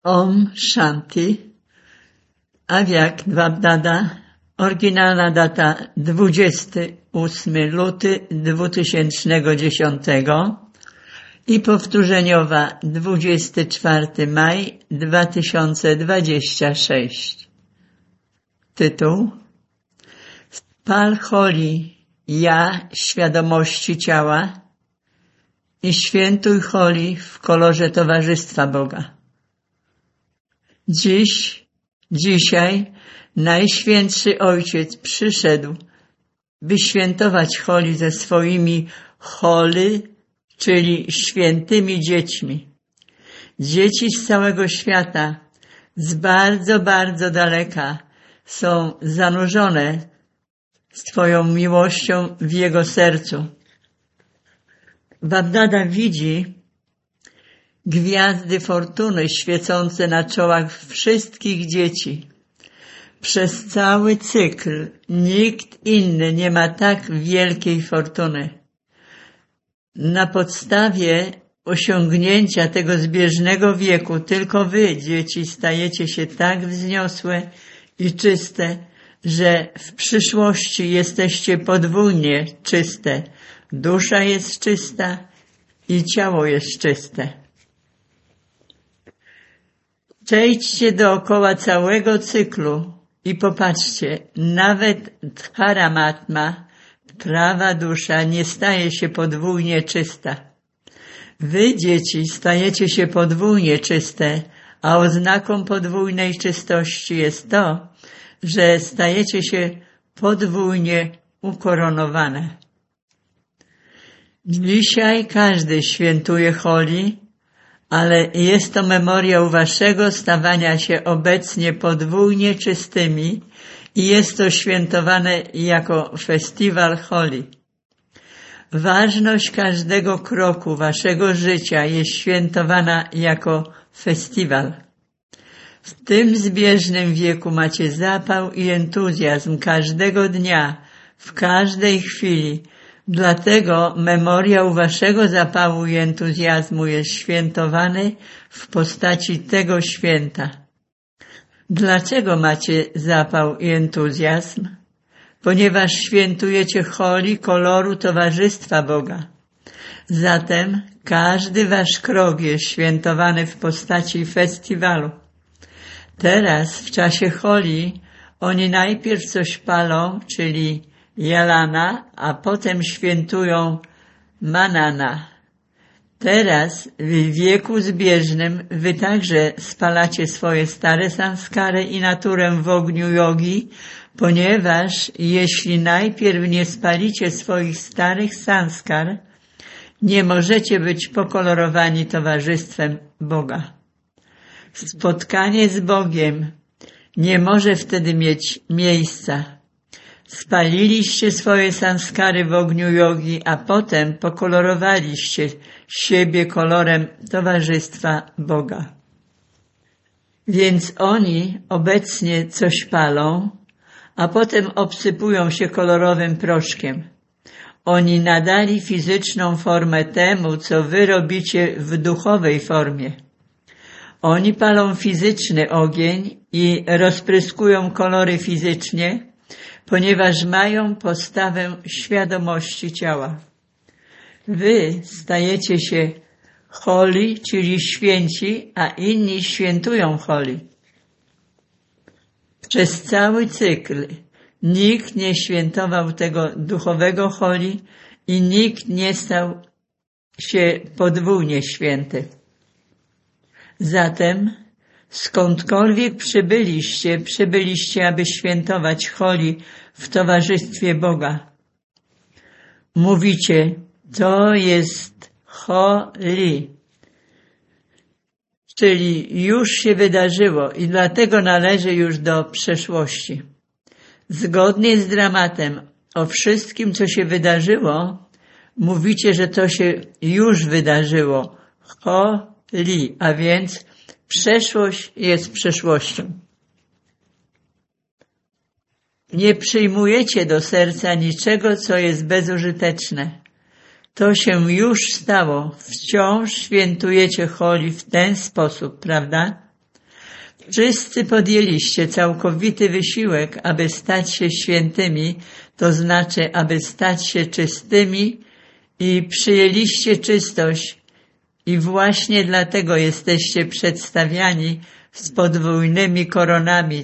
Om Shanti, Avyak Bab-Dada, oryginalna data 28 luty 2010 i powtórzeniowa 24 maj 2026. Tytuł: Pal Holi, ja świadomości ciała i świętuj Holi w kolorze towarzystwa Boga. Dzisiaj Najświętszy Ojciec przyszedł, by świętować Holi ze swoimi Holi, czyli świętymi dziećmi. Dzieci z całego świata, z bardzo, bardzo daleka, są zanurzone swoją miłością w Jego sercu. Bab-Dada widzi gwiazdy fortuny świecące na czołach wszystkich dzieci. Przez cały cykl nikt inny nie ma tak wielkiej fortuny. Na podstawie osiągnięcia tego zbieżnego wieku tylko wy, dzieci, stajecie się tak wzniosłe i czyste, że w przyszłości jesteście podwójnie czyste. Dusza jest czysta i ciało jest czyste. Przejdźcie dookoła całego cyklu i popatrzcie, nawet Dharamatma, prawa dusza, nie staje się podwójnie czysta. Wy, dzieci, stajecie się podwójnie czyste, a oznaką podwójnej czystości jest to, że stajecie się podwójnie ukoronowane. Dzisiaj każdy świętuje Holi, ale jest to memoriał waszego stawania się obecnie podwójnie czystymi i jest to świętowane jako festiwal Holi. Ważność każdego kroku waszego życia jest świętowana jako festiwal. W tym zbieżnym wieku macie zapał i entuzjazm każdego dnia, w każdej chwili. Dlatego memoriał waszego zapału i entuzjazmu jest świętowany w postaci tego święta. Dlaczego macie zapał i entuzjazm? Ponieważ świętujecie Holi koloru towarzystwa Boga. Zatem każdy wasz krok jest świętowany w postaci festiwalu. Teraz w czasie Holi oni najpierw coś palą, czyli Jalana, a potem świętują Manana. Teraz w wieku zbieżnym wy także spalacie swoje stare sanskary i naturę w ogniu jogi, ponieważ jeśli najpierw nie spalicie swoich starych sanskar, nie możecie być pokolorowani towarzystwem Boga. Spotkanie z Bogiem nie może wtedy mieć miejsca. Spaliliście swoje sanskary w ogniu jogi, a potem pokolorowaliście siebie kolorem towarzystwa Boga. Więc oni obecnie coś palą, a potem obsypują się kolorowym proszkiem. Oni nadali fizyczną formę temu, co wy robicie w duchowej formie. Oni palą fizyczny ogień i rozpryskują kolory fizycznie, ponieważ mają postawę świadomości ciała. Wy stajecie się Holi, czyli święci, a inni świętują Holi. Przez cały cykl nikt nie świętował tego duchowego Holi i nikt nie stał się podwójnie święty. Zatem skądkolwiek przybyliście, aby świętować Holi w towarzystwie Boga. Mówicie, to jest Holi, czyli już się wydarzyło i dlatego należy już do przeszłości. Zgodnie z dramatem o wszystkim, co się wydarzyło, mówicie, że to się już wydarzyło. Holi, a więc przeszłość jest przeszłością. Nie przyjmujecie do serca niczego, co jest bezużyteczne. To się już stało. Wciąż świętujecie Holi w ten sposób, prawda? Wszyscy podjęliście całkowity wysiłek, aby stać się świętymi, to znaczy, aby stać się czystymi i przyjęliście czystość i właśnie dlatego jesteście przedstawiani z podwójnymi koronami,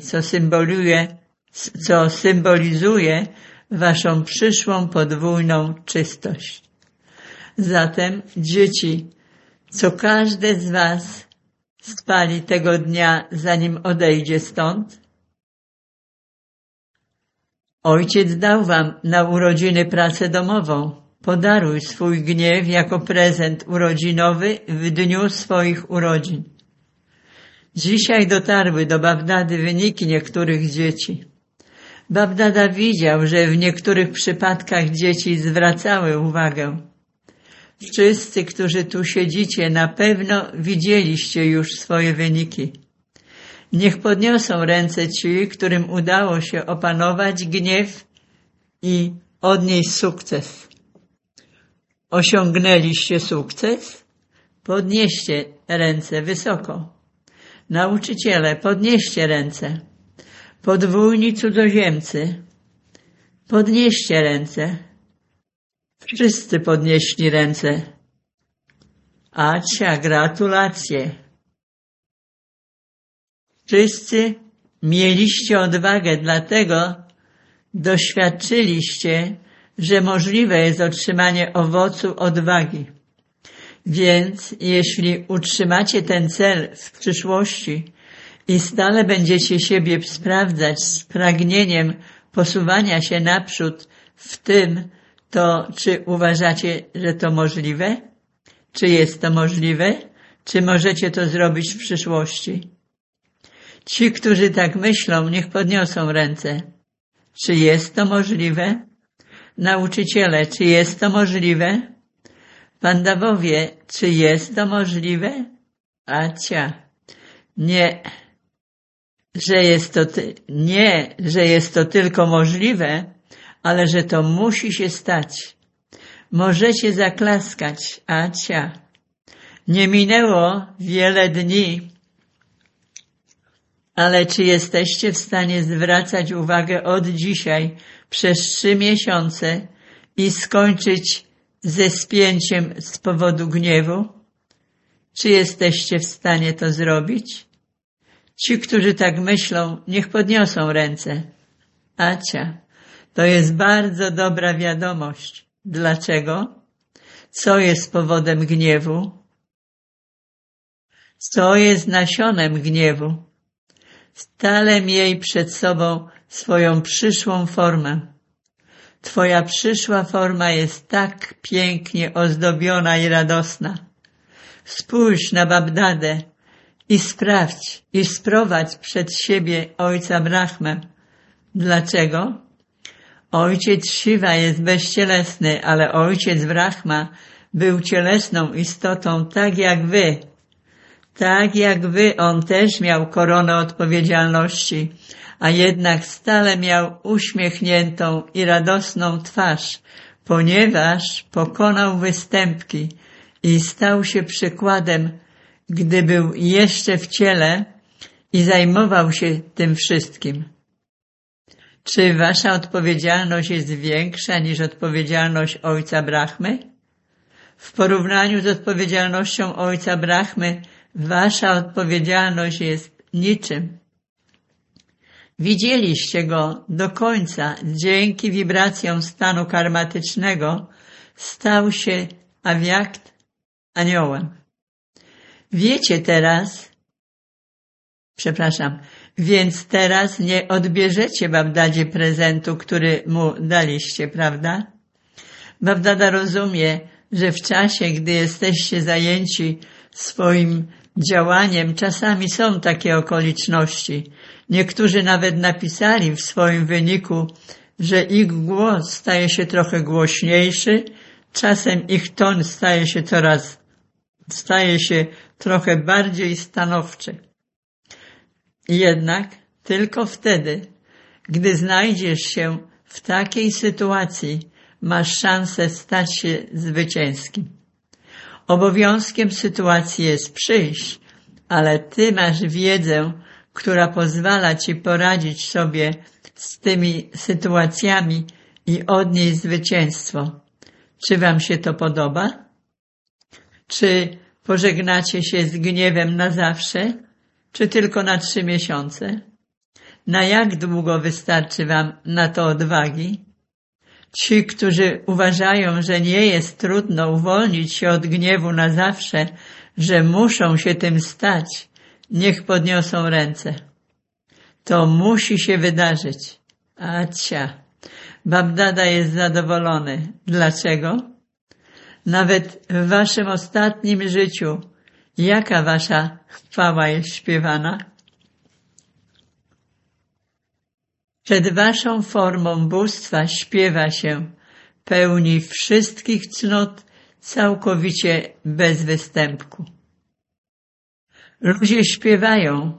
co symbolizuje waszą przyszłą podwójną czystość. Zatem, dzieci, co każde z was spali tego dnia, zanim odejdzie stąd? Ojciec dał wam na urodziny pracę domową. Podaruj swój gniew jako prezent urodzinowy w dniu swoich urodzin. Dzisiaj dotarły do Bagdady wyniki niektórych dzieci. Bagdada widział, że w niektórych przypadkach dzieci zwracały uwagę. Wszyscy, którzy tu siedzicie, na pewno widzieliście już swoje wyniki. Niech podniosą ręce ci, którym udało się opanować gniew i odnieść sukces. Osiągnęliście sukces? Podnieście ręce wysoko. Nauczyciele, podnieście ręce. Podwójni cudzoziemcy, podnieście ręce. Wszyscy podnieśli ręce. Acia, gratulacje. Wszyscy mieliście odwagę, dlatego doświadczyliście, że możliwe jest otrzymanie owocu odwagi. Więc jeśli utrzymacie ten cel w przyszłości i stale będziecie siebie sprawdzać z pragnieniem posuwania się naprzód w tym, to czy uważacie, że to możliwe? Czy jest to możliwe? Czy możecie to zrobić w przyszłości? Ci, którzy tak myślą, niech podniosą ręce. Czy jest to możliwe? Nauczyciele, czy jest to możliwe? Pandawowie, czy jest to możliwe? Acia, nie, że jest to tylko możliwe, ale że to musi się stać. Możecie zaklaskać, acia. Nie minęło wiele dni, ale czy jesteście w stanie zwracać uwagę od dzisiaj przez 3 miesiące i skończyć ze spięciem z powodu gniewu? Czy jesteście w stanie to zrobić? Ci, którzy tak myślą, niech podniosą ręce. Acia, to jest bardzo dobra wiadomość. Dlaczego? Co jest powodem gniewu? Co jest nasionem gniewu? Stale miej przed sobą swoją przyszłą formę. Twoja przyszła forma jest tak pięknie ozdobiona i radosna. Spójrz na Bagdadę i sprawdź i sprowadź przed siebie ojca Brahmę. Dlaczego? Ojciec Shiva jest bezcielesny, ale ojciec Brahma był cielesną istotą tak jak wy. Tak jak wy, on też miał koronę odpowiedzialności, a jednak stale miał uśmiechniętą i radosną twarz, ponieważ pokonał występki i stał się przykładem, gdy był jeszcze w ciele i zajmował się tym wszystkim. Czy wasza odpowiedzialność jest większa niż odpowiedzialność ojca Brahmy? W porównaniu z odpowiedzialnością ojca Brahmy, wasza odpowiedzialność jest niczym. Widzieliście go do końca, dzięki wibracjom stanu karmatycznego stał się awiakt aniołem. Więc teraz nie odbierzecie Bagdadzie prezentu, który mu daliście, prawda? Bagdada rozumie, że w czasie, gdy jesteście zajęci swoim działaniem, czasami są takie okoliczności. Niektórzy nawet napisali w swoim wyniku, że ich głos staje się trochę głośniejszy, czasem ich ton staje się trochę bardziej stanowczy. Jednak tylko wtedy, gdy znajdziesz się w takiej sytuacji, masz szansę stać się zwycięskim. Obowiązkiem sytuacji jest przyjść, ale ty masz wiedzę, która pozwala Ci poradzić sobie z tymi sytuacjami i odnieść zwycięstwo. Czy Wam się to podoba? Czy pożegnacie się z gniewem na zawsze, czy tylko na 3 miesiące? Na jak długo wystarczy Wam na to odwagi? Ci, którzy uważają, że nie jest trudno uwolnić się od gniewu na zawsze, że muszą się tym stać, niech podniosą ręce. To musi się wydarzyć. Acia, Babdada jest zadowolony. Dlaczego? Nawet w Waszym ostatnim życiu, jaka Wasza chwała jest śpiewana? Przed Waszą formą bóstwa śpiewa się, pełni wszystkich cnót, całkowicie bez występku. Ludzie śpiewają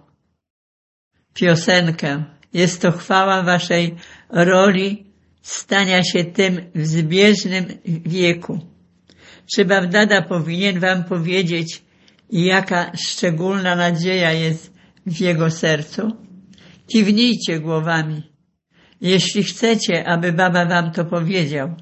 piosenkę. Jest to chwała Waszej roli stania się tym w zbieżnym wieku. Czy Babdada powinien Wam powiedzieć, jaka szczególna nadzieja jest w jego sercu? Kiwnijcie głowami, jeśli chcecie, aby Baba Wam to powiedział.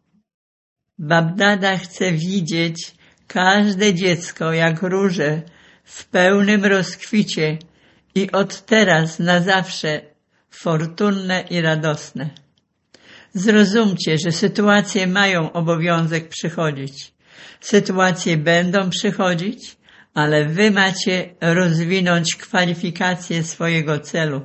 Babdada chce widzieć każde dziecko jak róże w pełnym rozkwicie i od teraz na zawsze fortunne i radosne. Zrozumcie, że sytuacje mają obowiązek przychodzić. Sytuacje będą przychodzić, ale Wy macie rozwinąć kwalifikacje swojego celu.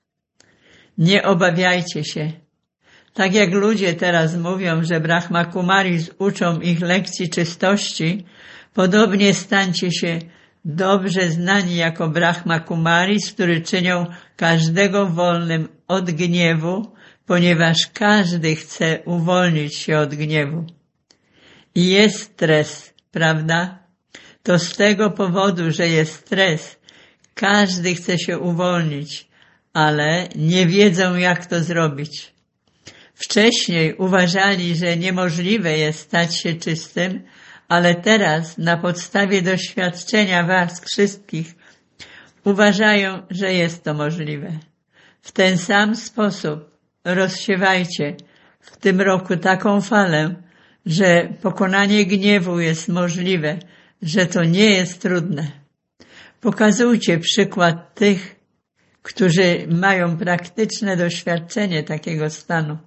Nie obawiajcie się. Tak jak ludzie teraz mówią, że Brahma Kumaris uczą ich lekcji czystości, podobnie stańcie się dobrze znani jako Brahma Kumaris, którzy czynią każdego wolnym od gniewu, ponieważ każdy chce uwolnić się od gniewu. I jest stres, prawda? To z tego powodu, że jest stres, każdy chce się uwolnić, ale nie wiedzą, jak to zrobić. Wcześniej uważali, że niemożliwe jest stać się czystym, ale teraz na podstawie doświadczenia Was wszystkich uważają, że jest to możliwe. W ten sam sposób rozsiewajcie w tym roku taką falę, że pokonanie gniewu jest możliwe, że to nie jest trudne. Pokazujcie przykład tych, którzy mają praktyczne doświadczenie takiego stanu.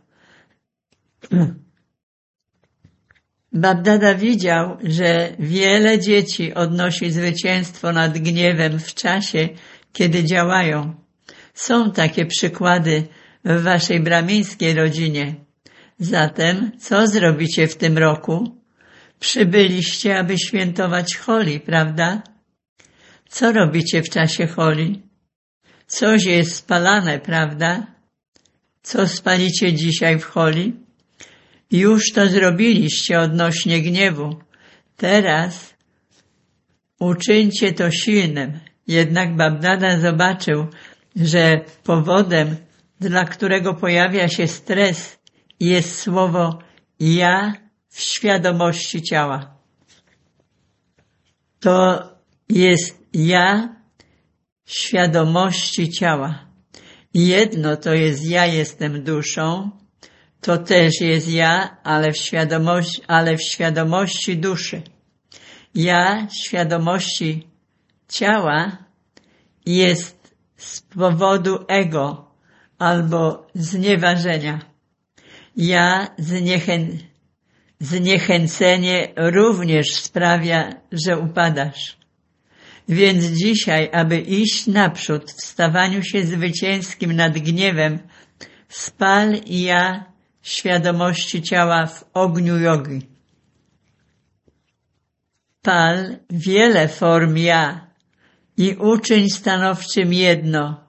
Babdada widział, że wiele dzieci odnosi zwycięstwo nad gniewem w czasie, kiedy działają. Są takie przykłady w Waszej brahmińskiej rodzinie. Zatem co zrobicie w tym roku? Przybyliście, aby świętować Holi, prawda? Co robicie w czasie Holi? Coś jest spalane, prawda? Co spalicie dzisiaj w Holi? Już to zrobiliście odnośnie gniewu. Teraz uczyńcie to silnym. Jednak Babdada zobaczył, że powodem, dla którego pojawia się stres, jest słowo ja w świadomości ciała. To jest ja w świadomości ciała. Jedno to jest ja jestem duszą, to też jest ja, ale w świadomości duszy. Ja w świadomości ciała jest z powodu ego albo znieważenia. Ja zniechęcenie również sprawia, że upadasz. Więc dzisiaj, aby iść naprzód w stawaniu się zwycięskim nad gniewem, spal ja świadomości ciała w ogniu jogi. Pal wiele form ja i uczyń stanowczym jedno.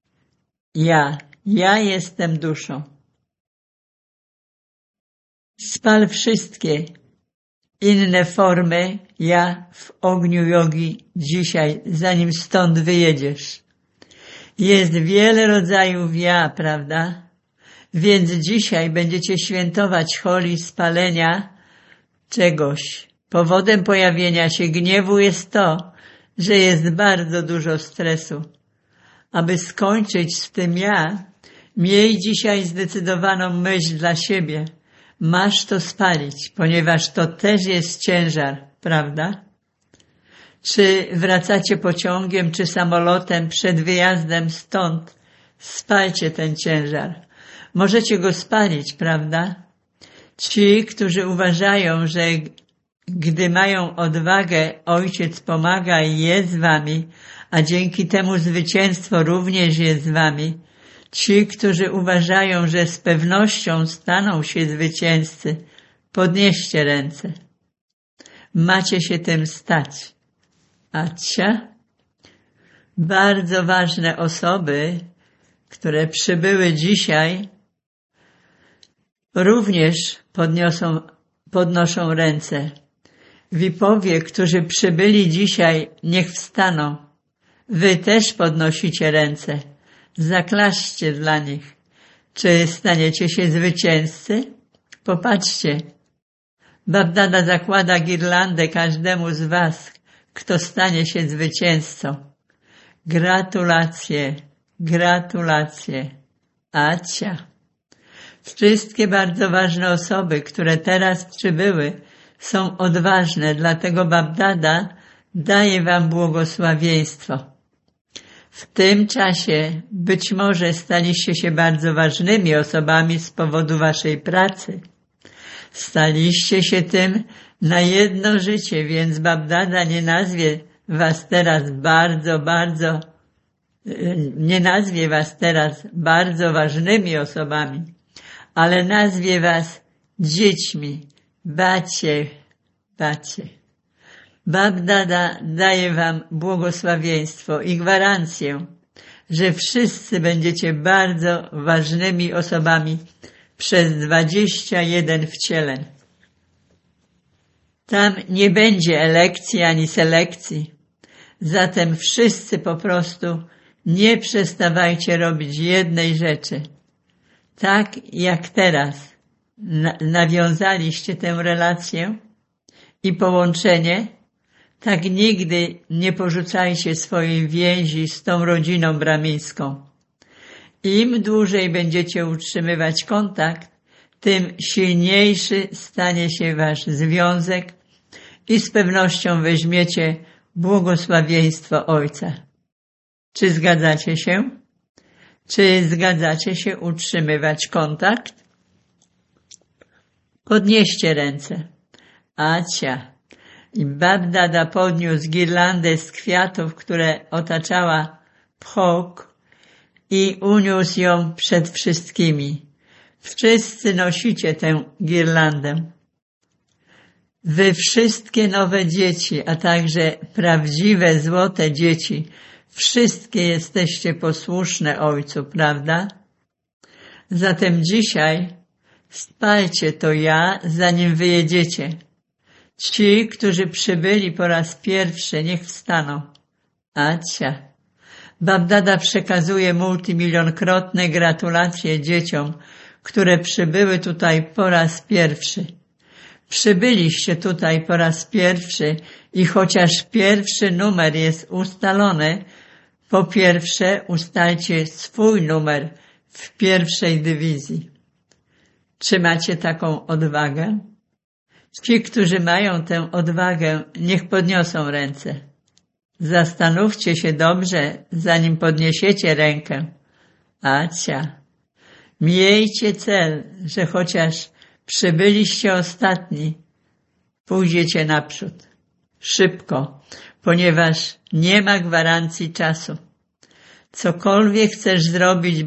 Ja jestem duszą. Spal wszystkie inne formy ja w ogniu jogi dzisiaj, zanim stąd wyjedziesz. Jest wiele rodzajów ja, prawda? Więc dzisiaj będziecie świętować Holi spalenia czegoś. Powodem pojawienia się gniewu jest to, że jest bardzo dużo stresu. aby skończyć z tym ja, miej dzisiaj zdecydowaną myśl dla siebie. Masz to spalić, ponieważ to też jest ciężar, prawda? Czy wracacie pociągiem, czy samolotem przed wyjazdem stąd, spalcie ten ciężar. Możecie go spalić, prawda? Ci, którzy uważają, że gdy mają odwagę, Ojciec pomaga i jest z wami, a dzięki temu zwycięstwo również jest z wami. Ci, którzy uważają, że z pewnością staną się zwycięzcy, podnieście ręce. Macie się tym stać. Acia? Bardzo ważne osoby, które przybyły dzisiaj, również podnoszą ręce. Wipowie, którzy przybyli dzisiaj, niech wstaną. Wy też podnosicie ręce. Zaklaszcie dla nich. Czy staniecie się zwycięzcy? Popatrzcie. Babdada zakłada girlandę każdemu z was, kto stanie się zwycięzcą. Gratulacje, gratulacje. Acia. Wszystkie bardzo ważne osoby, które teraz przybyły, są odważne, dlatego Babdada daje wam błogosławieństwo. W tym czasie być może staliście się bardzo ważnymi osobami z powodu waszej pracy. Staliście się tym na jedno życie, więc Babdada nie nazwie was teraz bardzo ważnymi osobami, ale nazwie was dziećmi. Bacie. Babdada daje wam błogosławieństwo i gwarancję, że wszyscy będziecie bardzo ważnymi osobami przez 21 wcieleń. Tam nie będzie elekcji ani selekcji, zatem wszyscy po prostu nie przestawajcie robić jednej rzeczy. Tak jak teraz nawiązaliście tę relację i połączenie, tak nigdy nie porzucajcie swojej więzi z tą rodziną brahmińską. Im dłużej będziecie utrzymywać kontakt, tym silniejszy stanie się wasz związek i z pewnością weźmiecie błogosławieństwo Ojca. Czy zgadzacie się? Czy zgadzacie się utrzymywać kontakt? Podnieście ręce. Acia. I Babdada podniósł girlandę z kwiatów, które otaczała pchok i uniósł ją przed wszystkimi. Wszyscy nosicie tę girlandę. Wy wszystkie nowe dzieci, a także prawdziwe złote dzieci, wszystkie jesteście posłuszne Ojcu, prawda? Zatem dzisiaj spalcie to ja, zanim wyjedziecie. Ci, którzy przybyli po raz pierwszy, niech wstaną. Acia. Babdada przekazuje multimilionkrotne gratulacje dzieciom, które przybyły tutaj po raz pierwszy. Przybyliście tutaj po raz pierwszy i chociaż pierwszy numer jest ustalony, po pierwsze ustalcie swój numer w pierwszej dywizji. Czy macie taką odwagę? Ci, którzy mają tę odwagę, niech podniosą ręce. Zastanówcie się dobrze, zanim podniesiecie rękę. Acia. Miejcie cel, że chociaż przybyliście ostatni, pójdziecie naprzód. Szybko, ponieważ nie ma gwarancji czasu. Cokolwiek chcesz zrobić,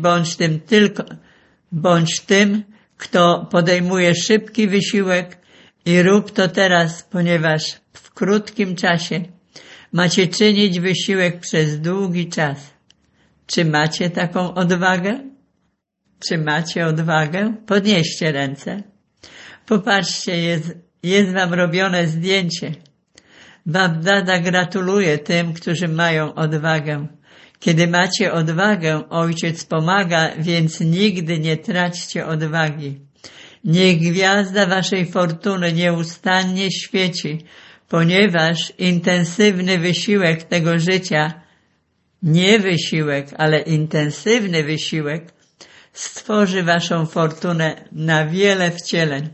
bądź tym, kto podejmuje szybki wysiłek i rób to teraz, ponieważ w krótkim czasie macie czynić wysiłek przez długi czas. Czy macie taką odwagę? Czy macie odwagę? Podnieście ręce. Popatrzcie, jest wam robione zdjęcie. Babdada gratuluje tym, którzy mają odwagę. Kiedy macie odwagę, Ojciec pomaga, więc nigdy nie traćcie odwagi. Niech gwiazda waszej fortuny nieustannie świeci, ponieważ intensywny wysiłek tego życia Nie wysiłek, ale intensywny wysiłek stworzy waszą fortunę na wiele wcieleń.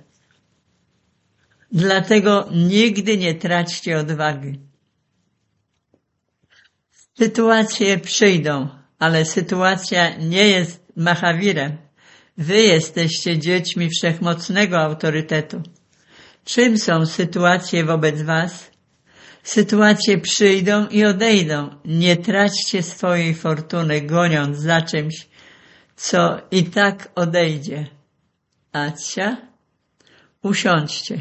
Dlatego nigdy nie traćcie odwagi. Sytuacje przyjdą, ale sytuacja nie jest Mahawirem. Wy jesteście dziećmi wszechmocnego autorytetu. Czym są sytuacje wobec was? Sytuacje przyjdą i odejdą. Nie traćcie swojej fortuny, goniąc za czymś, co i tak odejdzie. Acia, usiądźcie.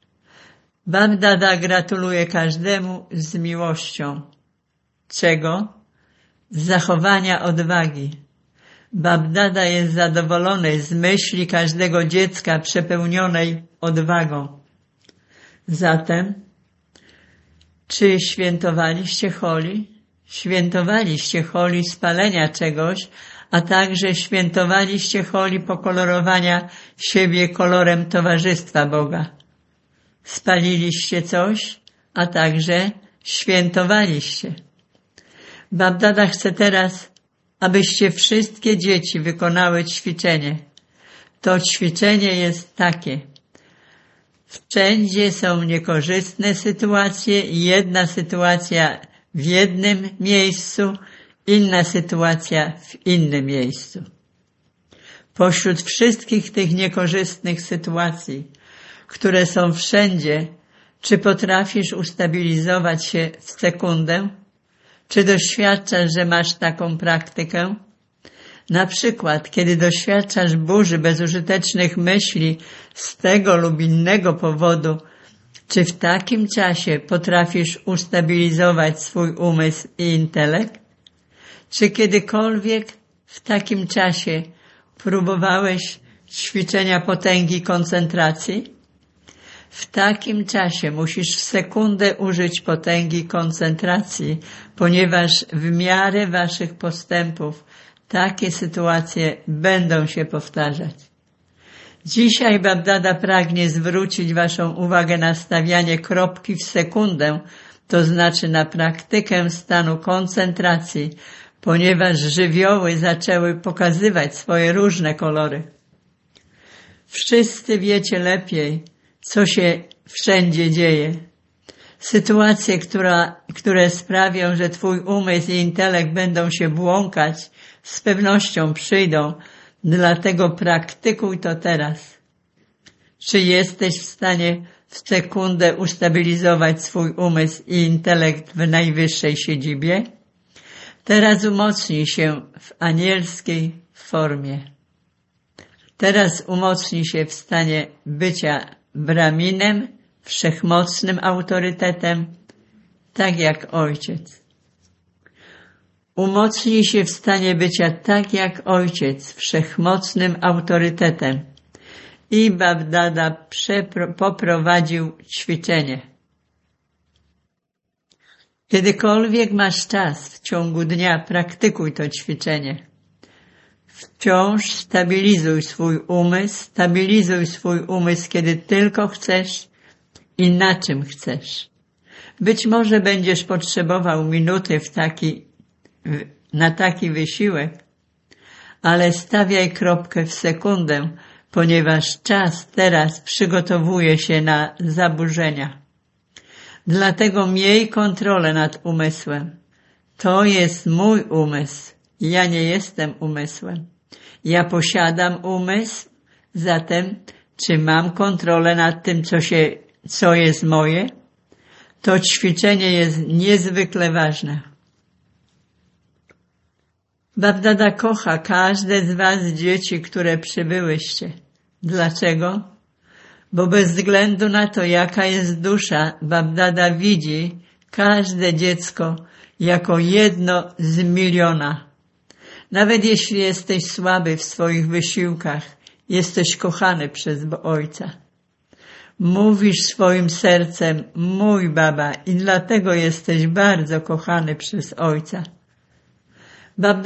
Bab Dada gratuluje każdemu z miłością. Czego? Z zachowania odwagi. Bab Dada jest zadowolony z myśli każdego dziecka przepełnionej odwagą. Zatem, czy świętowaliście Holi? Świętowaliście Holi spalenia czegoś, a także świętowaliście Holi pokolorowania siebie kolorem towarzystwa Boga. Spaliliście coś, a także świętowaliście. Bab Dada chce teraz, abyście wszystkie dzieci wykonały ćwiczenie. To ćwiczenie jest takie. Wszędzie są niekorzystne sytuacje i jedna sytuacja w jednym miejscu, inna sytuacja w innym miejscu. Pośród wszystkich tych niekorzystnych sytuacji, które są wszędzie, czy potrafisz ustabilizować się w sekundę? Czy doświadczasz, że masz taką praktykę? Na przykład, kiedy doświadczasz burzy bezużytecznych myśli z tego lub innego powodu, czy w takim czasie potrafisz ustabilizować swój umysł i intelekt? Czy kiedykolwiek w takim czasie próbowałeś ćwiczenia potęgi koncentracji? W takim czasie musisz w sekundę użyć potęgi koncentracji, ponieważ w miarę waszych postępów takie sytuacje będą się powtarzać. Dzisiaj Bab Dada pragnie zwrócić waszą uwagę na stawianie kropki w sekundę, to znaczy na praktykę stanu koncentracji, ponieważ żywioły zaczęły pokazywać swoje różne kolory. Wszyscy wiecie lepiej, co się wszędzie dzieje. Sytuacje, które sprawią, że twój umysł i intelekt będą się błąkać, z pewnością przyjdą, dlatego praktykuj to teraz. Czy jesteś w stanie w sekundę ustabilizować swój umysł i intelekt w najwyższej siedzibie? Teraz umocnij się w anielskiej formie. Teraz umocnij się w stanie bycia Brahminem, wszechmocnym autorytetem, tak jak Ojciec. Umocnij się w stanie bycia tak jak Ojciec, wszechmocnym autorytetem. I Bab Dada poprowadził ćwiczenie. Kiedykolwiek masz czas w ciągu dnia, praktykuj to ćwiczenie. Wciąż stabilizuj swój umysł, kiedy tylko chcesz i na czym chcesz. Być może będziesz potrzebował minuty na taki wysiłek, ale stawiaj kropkę w sekundę, ponieważ czas teraz przygotowuje się na zaburzenia. Dlatego miej kontrolę nad umysłem. To jest mój umysł. Ja nie jestem umysłem. Ja posiadam umysł, zatem czy mam kontrolę nad tym, co jest moje? To ćwiczenie jest niezwykle ważne. Bab Dada kocha każde z was dzieci, które przybyłyście. Dlaczego? Bo bez względu na to, jaka jest dusza, Bab Dada widzi każde dziecko jako jedno z miliona. Nawet jeśli jesteś słaby w swoich wysiłkach, jesteś kochany przez Ojca. Mówisz swoim sercem, mój Baba, i dlatego jesteś bardzo kochany przez Ojca. Bab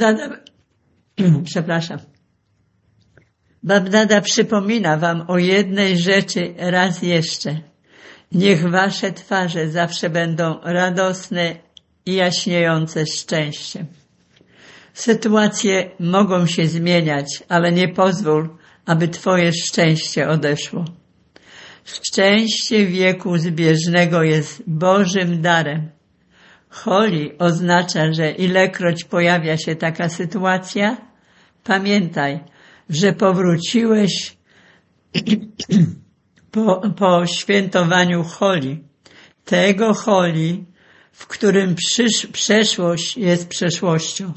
Dada przypomina wam o jednej rzeczy raz jeszcze. Niech wasze twarze zawsze będą radosne i jaśniejące szczęściem. Sytuacje mogą się zmieniać, ale nie pozwól, aby Twoje szczęście odeszło. Szczęście wieku zbieżnego jest Bożym darem. Holi oznacza, że ilekroć pojawia się taka sytuacja, pamiętaj, że powróciłeś po świętowaniu Holi. Tego Holi, w którym przeszłość jest przeszłością.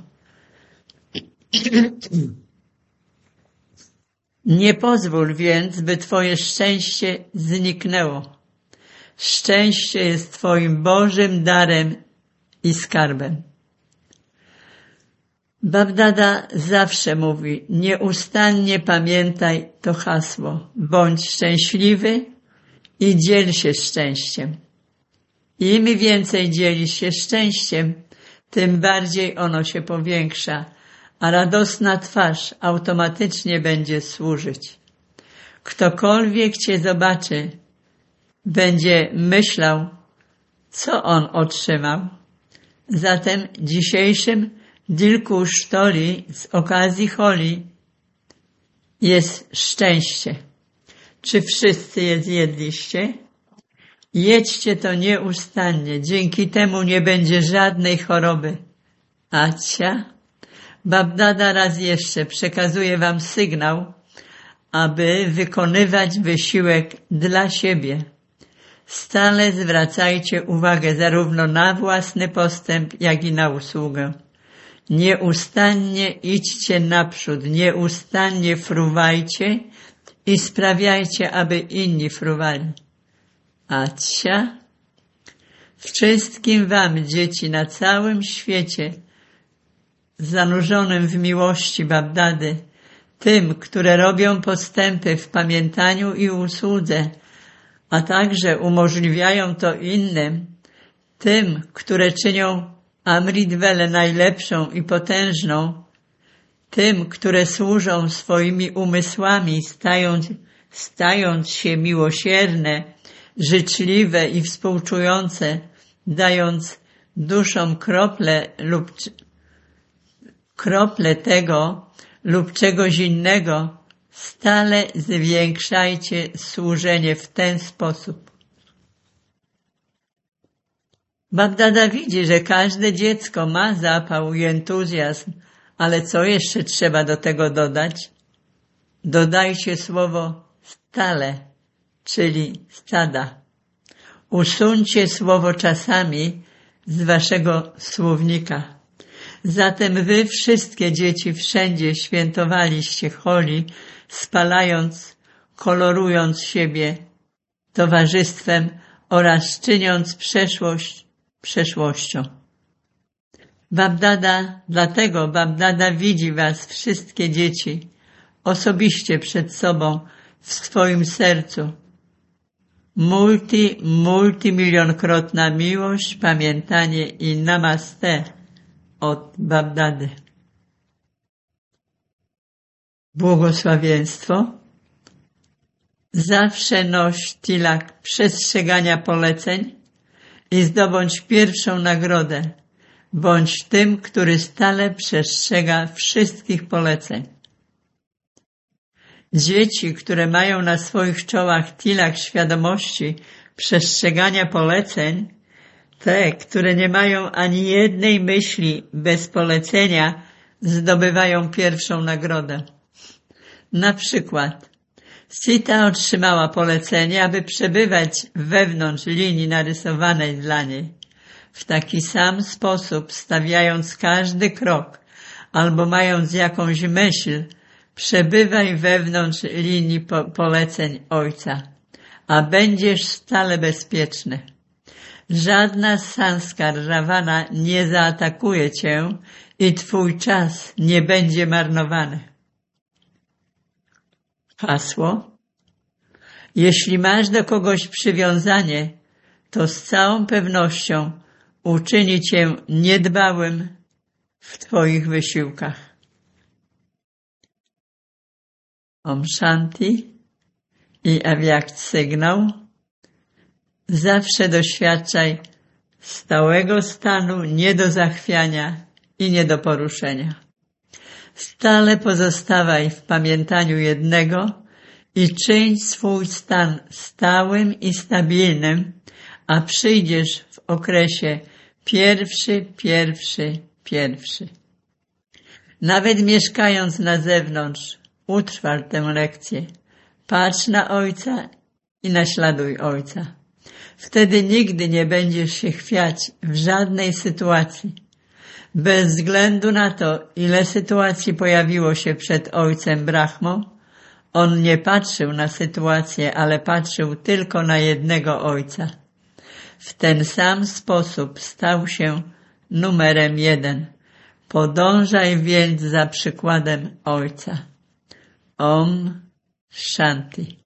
Nie pozwól więc, by Twoje szczęście zniknęło. Szczęście jest Twoim Bożym darem i skarbem. Babdada zawsze mówi, nieustannie pamiętaj to hasło. Bądź szczęśliwy i dziel się szczęściem. Im więcej dzielisz się szczęściem, tym bardziej ono się powiększa, a radosna twarz automatycznie będzie służyć. Ktokolwiek Cię zobaczy, będzie myślał, co on otrzymał. Zatem dzisiejszym Dilku Sztoli z okazji Holi jest szczęście. Czy wszyscy je zjedliście? Jedźcie to nieustannie, dzięki temu nie będzie żadnej choroby. Acia, Babdada raz jeszcze przekazuje Wam sygnał, aby wykonywać wysiłek dla siebie. Stale zwracajcie uwagę zarówno na własny postęp, jak i na usługę. Nieustannie idźcie naprzód, nieustannie fruwajcie i sprawiajcie, aby inni fruwali. Acia, wszystkim Wam, dzieci na całym świecie, zanurzonym w miłości Babdady, tym, które robią postępy w pamiętaniu i usłudze, a także umożliwiają to innym, tym, które czynią Amritwelę najlepszą i potężną, które służą swoimi umysłami, stając się miłosierne, życzliwe i współczujące, dając duszom krople tego lub czegoś innego, stale zwiększajcie służenie w ten sposób. Babdada widzi, że każde dziecko ma zapał i entuzjazm, ale co jeszcze trzeba do tego dodać? Dodajcie słowo stale, czyli stada. Usuńcie słowo czasami z waszego słownika. Zatem wy wszystkie dzieci wszędzie świętowaliście Holi, spalając, kolorując siebie towarzystwem oraz czyniąc przeszłość przeszłością. Dlatego Babdada widzi was wszystkie dzieci osobiście przed sobą w swoim sercu. Multimilionkrotna miłość, pamiętanie i namaste od Babdady. Błogosławieństwo. Zawsze noś tilak przestrzegania poleceń i zdobądź pierwszą nagrodę. Bądź tym, który stale przestrzega wszystkich poleceń. Dzieci, które mają na swoich czołach tilak świadomości przestrzegania poleceń, te, które nie mają ani jednej myśli bez polecenia, zdobywają pierwszą nagrodę. Na przykład Sita otrzymała polecenie, aby przebywać wewnątrz linii narysowanej dla niej. W taki sam sposób, stawiając każdy krok albo mając jakąś myśl, przebywaj wewnątrz linii poleceń Ojca, a będziesz stale bezpieczny. Żadna sanskar Ravana nie zaatakuje cię i twój czas nie będzie marnowany. Hasło. Jeśli masz do kogoś przywiązanie, to z całą pewnością uczyni cię niedbałym w twoich wysiłkach. Om Shanti i Avyakt sygnał. Zawsze doświadczaj stałego stanu nie do zachwiania i nie do poruszenia. Stale pozostawaj w pamiętaniu jednego i czyń swój stan stałym i stabilnym, a przyjdziesz w okresie pierwszy. Nawet mieszkając na zewnątrz, utrwal tę lekcję. Patrz na Ojca i naśladuj Ojca. Wtedy nigdy nie będziesz się chwiać w żadnej sytuacji. Bez względu na to, ile sytuacji pojawiło się przed Ojcem Brahmą, on nie patrzył na sytuację, ale patrzył tylko na jednego Ojca. W ten sam sposób stał się numerem 1. Podążaj więc za przykładem Ojca. Om Shanti.